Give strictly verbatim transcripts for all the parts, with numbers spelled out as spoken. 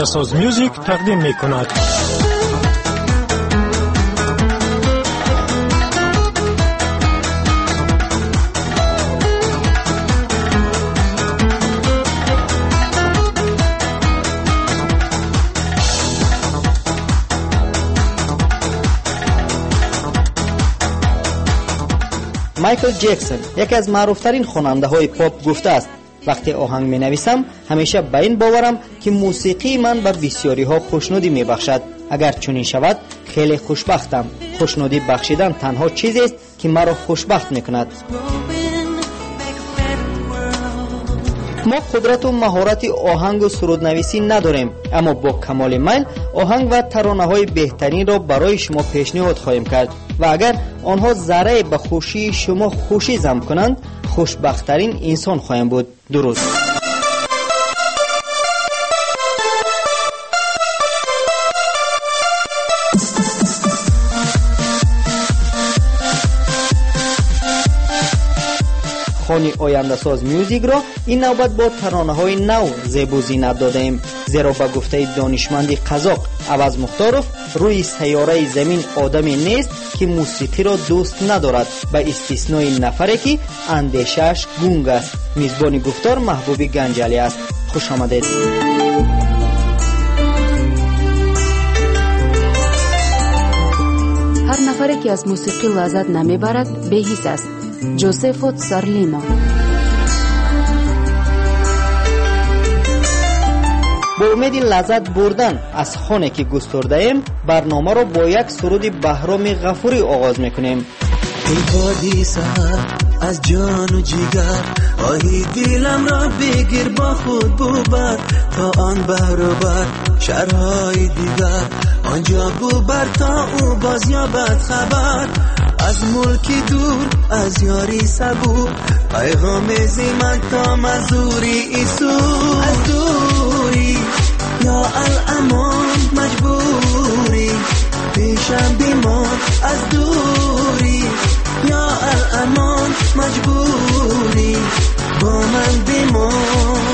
آینده ساز میوزیک تقدیم می کند. مایکل جکسون یکی از معروفترین خواننده های پاپ گفته است وقتی آهنگ می نویسم همیشه به این باورم که موسیقی من به بسیاری ها خوشنودی می بخشد. اگر چنین شود خیلی خوشبختم. خوشنودی بخشیدن تنها چیزی است که مرا خوشبخت می کند. ما قدرت و مهارت آهنگ و سرودنویسی نداریم، اما با کمال میل آهنگ و ترانه های بهترین را برای شما پیشنهاد خواهیم کرد و اگر آنها ذره به خوشی شما خوشی زم کنند خوشبختترین انسان خواهیم بود. درست. خانی آینده ساز میوزیک را این نوبت با ترانه های نو زیب و زینت دادیم، زیرا به گفته دانشمندی قزاق عوض مختاروف روی سیاره زمین آدمی نیست که موسیقی را دوست ندارد به استثنای نفری که اندیشش گونگ است. میزبان گفتار محبوبی گنجلی است. خوش آمدید. هر نفری که از موسیقی لذت نمیبرد بی‌حس است. جوزفو تسارلینا. با امید لذت بردن از خانه که گسترده ایم برنامه را با یک سرود بهرام غفوری آغاز میکنیم. ای بادی سحر از جان و جیگر آهی دلم را بگیر با خود ببر تا آن بر و بر شهرهای دیگر آنجا ببر تا او باز یابد خبر از ملکی دور از یاری صبور پیغام زیمن تا مزوری ایسو از دوری یا الامان مجبوری پیشم بیمان از دوری یا الامان مجبوری با من بیمان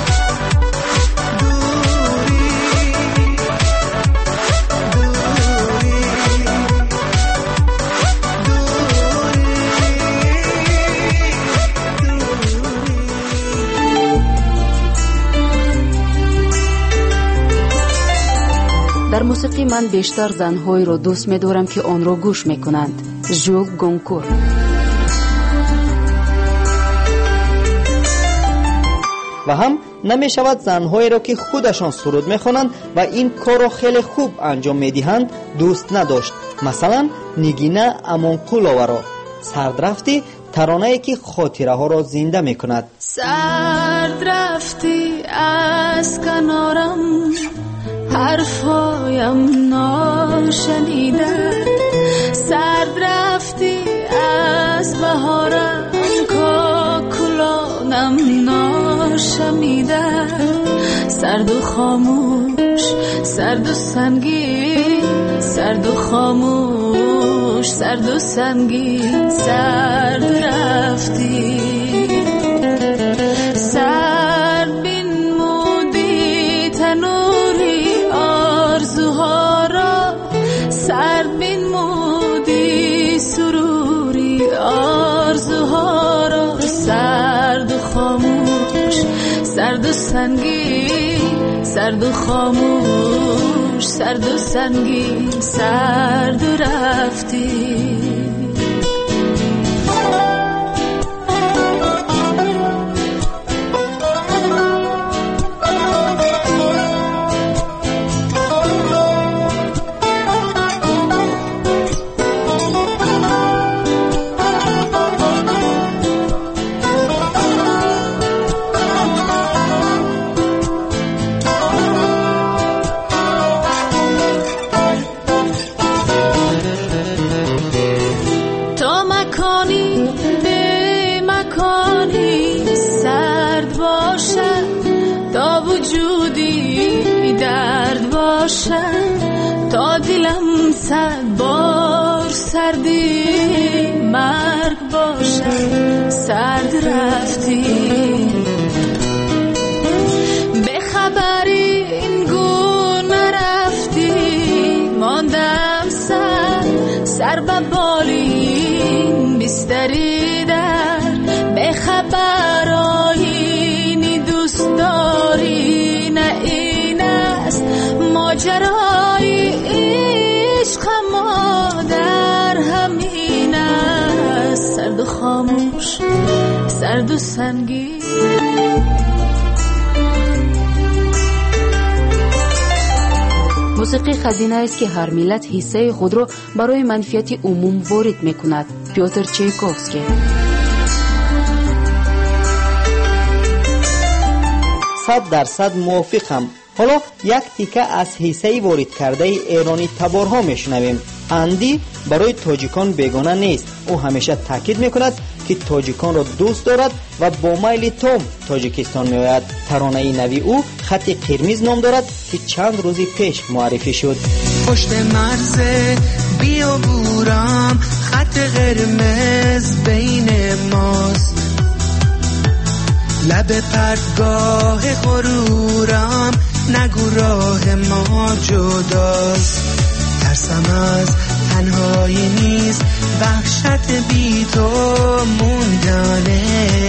در موسیقی من بیشتر زنهایی را دوست می دارم که آن را گوش می کنند. ژول گونکور. و هم نمی شود زنهایی را که خودشان سرود می خوانند و این کار را خیلی خوب انجام می دهند دوست نداشت. مثلا نگینه امانقولова را، سردرفتی ترانه‌ای که خاطره ها را زنده می کند. سردرفتی از کنارم حرفایم ناشنیده سرد رفتی از بهارم کاکلانم ناشمیده سرد و خاموش سرد و سنگین سرد و خاموش سرد و سنگین سرد رفتی سرد بین مودی تنوری آرزوها را سرد بین مودی سروری آرزوها را سرد و خاموش سرد و سنگین سرد و خاموش سرد و سنگین سرد رفتی تا دلم صد بار سردی مرگ باشه سرد رفتی به خبری این گو دری در به خبر آیینی دوست داری، نه این است ماجرای عشق ما در همین است، سرد و خاموش سرد و سنگین. موسیقی خزینه است که هر ملت حصه خود را برای منفعت عموم وارد میکند. پیوتر چایکوفسکی. صد درصد موافقم. حالا یک تیکه از حصه وارد کرده ایرانی تبارها میشنویم. اندی برای تاجیکان بیگانه نیست. او همیشه تاکید میکند که تاجیکان را دوست دارد و با میل تام تاجیکستان میآید. ترانه نوی او خط قرمز نام دارد که چند روزی پیش معرفی شد. پشت مرز بیابورم خط قرمز بین ماست، لب پرتگاه غرورم نگو راه ما جداست. ترسم از تنهایی نیست، وحشت بی تو موندنه،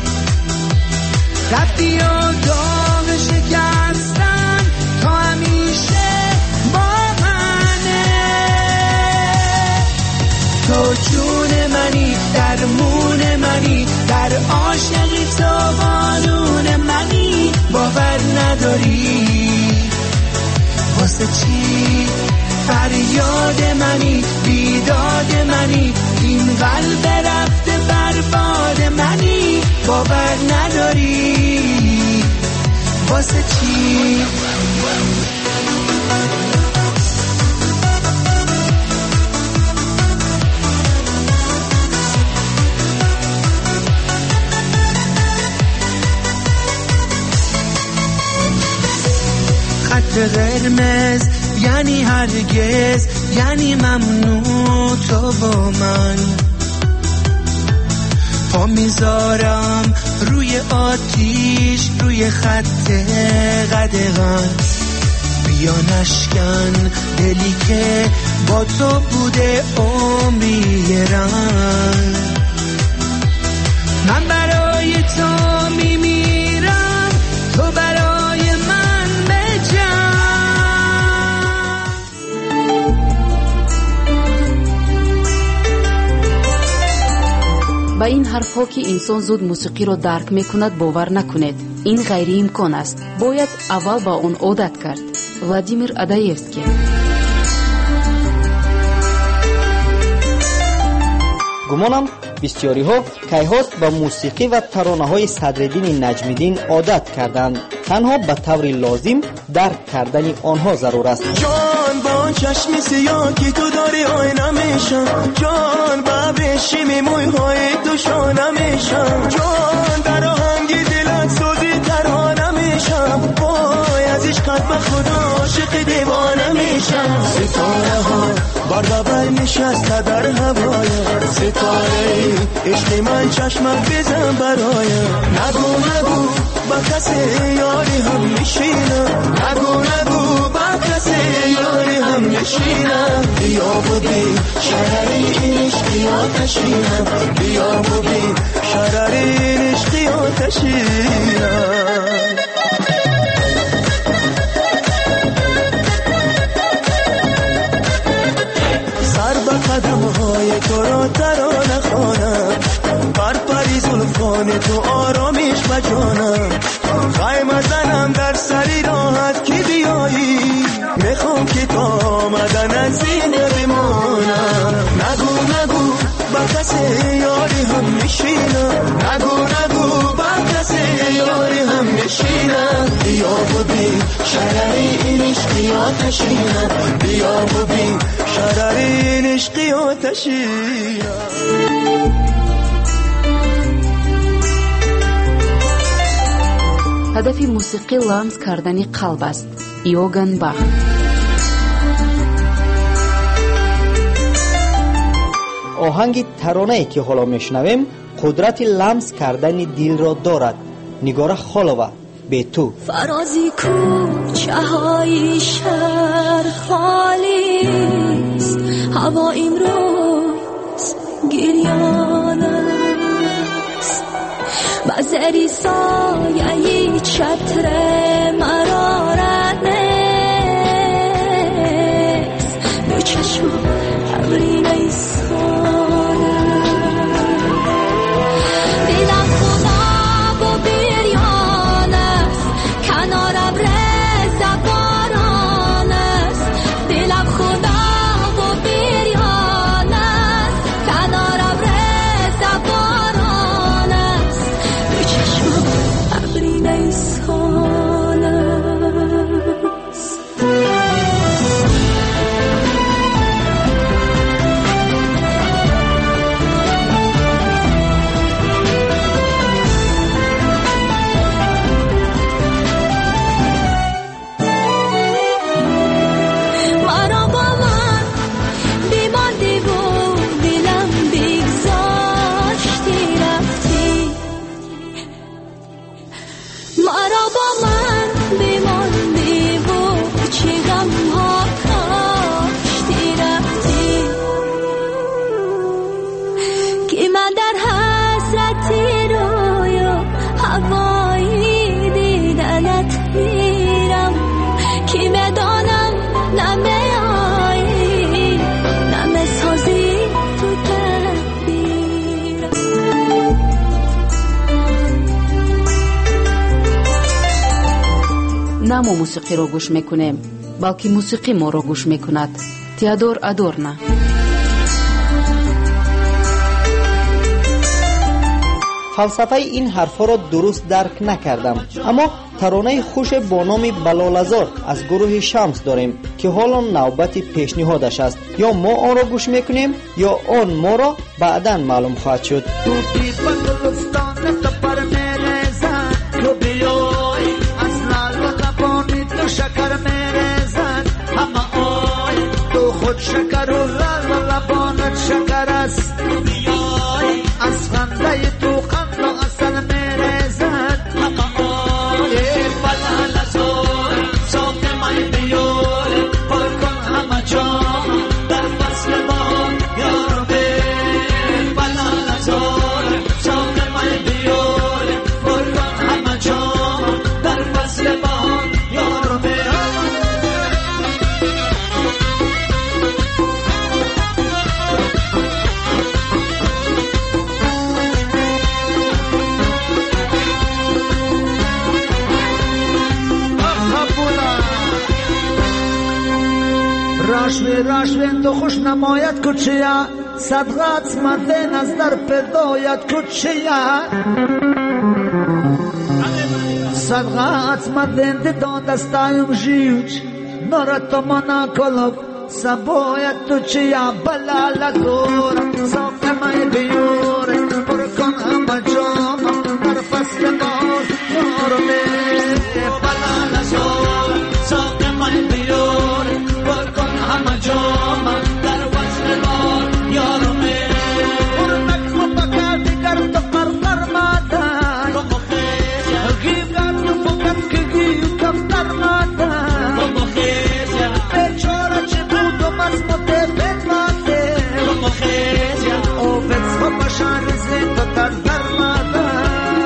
رفتی و داغ شکستن تا همیشه با منه. تو جون منی، درمون منی، در عاشقی تو قانون منی. باور نداری واسه چی فریاد منی، بیداد منی، این قلب رفته برباد منی. باور نداری واسه چی. خط قرمز یعنی هرگز، یعنی ممنوع تو با من. پا میذارم روی آتیش، روی خط قدغن. بیا نشکن دلی که با تو بوده عمری رنگ. من برای تو میمیرم، تو برای من بجن. با این حرفها که انسان زود موسیقی را درک میکند باور نکنید. این غیر امکان است. باید اول با اون عادت کرد. ولادیمیر آدایفسکی. گمانم بسیاری ها کیهاست با موسیقی و ترانه های صدرالدین نجمیدین عادت کردند. تنها به طور لازم درک کردن آنها ضرور است. جان با چشم سیاه که تو داری آینه میشم، جان با بشیم موی های تو شانه میشم، جان در آهنگ دلت سوزی ترانه میشم. وای از عشقت به خدا عاشق دیوانه میشم. ستاره ها بار بر نشسته در هوای، ستاره عشق من چشمت بزن برای. نگو نگو با کسی یاری هم میشینم، نگو نگو با کسی یاری هم میشینم. بیا و بی شرری این عشقی آتشینم، بیا و بی شرری این عشقی آتشینم. قدم های تو را ترانه خوانم، پر پری زلفان تو آرامش بجانم. خیمه زنم در سری راحت که بیایی، میخوام که تا آمدن از زینه بمانم. نگو نگو با کسی یاری هم میشینم، نگو نگو با کسی یاری هم میشینم. بیا و بی شرری این عشقی آتشینم، بیا و بی شرری این عشقی آتشینم. هدف موسیقی لمس کردن قلب است. یوگان باخ. آهنگ ترانه‌ای که حالا میشنویم قدرت لمس کردن دل را دارد. نگاره خالوه به تو. فرازی کوچه های شهر خالیست، هوا امروز گریان بری سایه چتر مرا رنست دو چشم ابری نیسانه دیدم خدا و بیریان است کنار ابر زباران است دیدم خدا و بیریان است کنار ابر زباران است دو چشم ابری نیسان است مرا با من بیماندی و دلم بگذاشتی رفتی مرا با من بیماندی و چه غم ها کاشتی رفتی که من در حسرتی رویا هوایی دیدنت میرم که میدانم نمی آیی نمی سازی تو تدبیرم نه ما موسیقی رو گوش میکنیم بلکه موسیقی ما رو گوش میکند. تئودور آدورنو. فلسفه این حرفا را درست درک نکردم، اما ترانه خوش با نام بلالزار از گروه شمس داریم که حالا نوبت پیشنهادش است. یا ما آن را گوش میکنیم یا آن ما را بعداً معلوم خواهد شد. شکر میره زن همه آی تو خود شکر و لال و لبانت شکر است بیای از خنده تو قند و اصل میره زن همه آی بلال زور صوت من بیار پر کن همه جام در فصل بان یار بی بلال زور صوت من بیار پر کن همه جام در فصل بان یار بی راشوی راشوی تو خوش نمایت کچیا صدقات مدن از در پدایت کچیا صدقات مدن دان دستایم جیوچ نورت منا کلوب سبایت تو چیا بلال دور صوت مای بیور پر کن هم جام در فصل بار نور می بلال زور صوت مای بیور پر کن هم جام در فصل بار یار می پر نکو بکر دیگر تو پر فرمادن تو خیز گیف گرد فکر که گیف کم درمادن تو خیز بچاره چه بود و مزموته بگلاته تو خیز او بچ و بشان زی تو در درمادن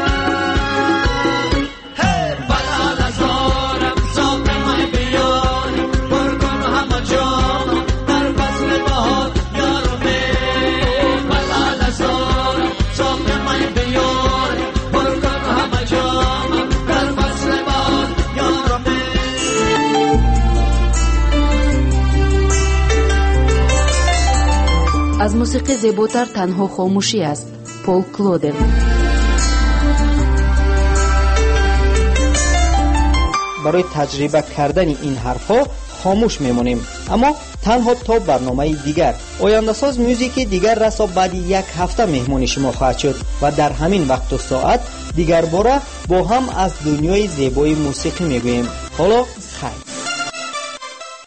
بلال زورم صوت مای بیار پر کن همه جام در فصل بهار یار می بلال زورم صوت مای بیار پر کن همه جام در فصل بهار یار می از موسیقی زیباتر تنها خاموشی است. پول کلودل. برای تجربه کردن این حرفا خاموش میمونیم، اما تنها تا برنامه دیگر. آینده ساز موزیک دیگر رسا بعد یک هفته مهمون شما خواهد شد و در همین وقت و ساعت دیگر باره با هم از دنیای زیبای موسیقی میگوییم. حالا